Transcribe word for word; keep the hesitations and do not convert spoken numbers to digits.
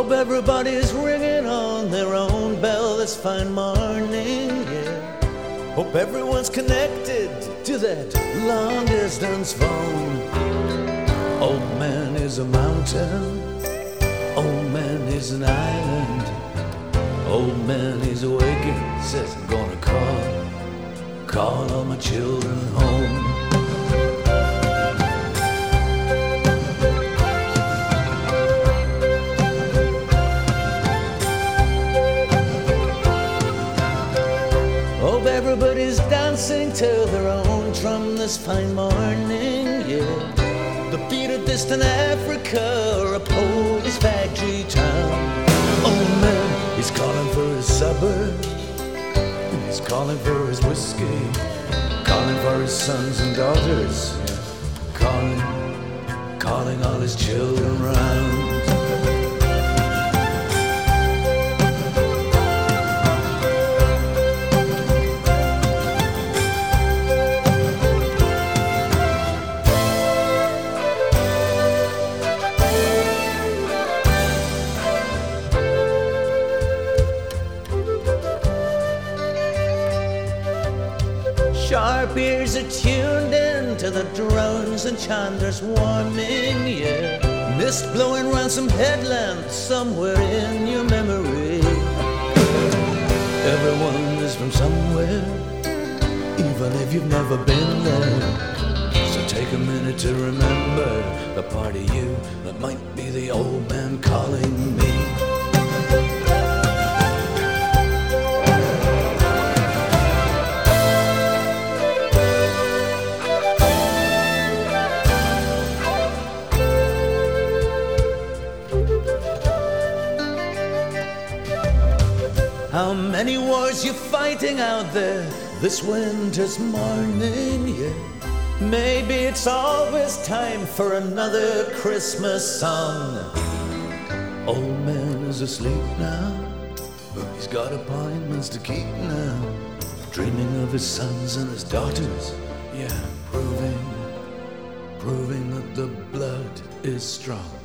Hope everybody's ringing on their own bell this fine morning, yeah. Hope everyone's connected to that long distance phone. Old man is a mountain, old man is an island. Old man is awakened, says I'm gonna call, call all my children home. Hope everybody's dancing to their own drum this fine morning, yeah. The beat of distant Africa or a Polish factory town. Old man, he's calling for his suburb, he's calling for his whiskey, calling for his sons and daughters, yeah. Calling, calling all his children round. Sharp ears are tuned in to the drones and chanters warming, yeah. Mist blowing round some headlands somewhere in your memory. Everyone is from somewhere, even if you've never been there. So take a minute to remember the part of you that might be the old man calling me. How many wars you fighting out there this winter's morning, yeah. Maybe it's always time for another Christmas song. Old man is asleep now, he's got appointments to keep now. Dreaming of his sons and his daughters, yeah. Proving, proving that the blood is strong.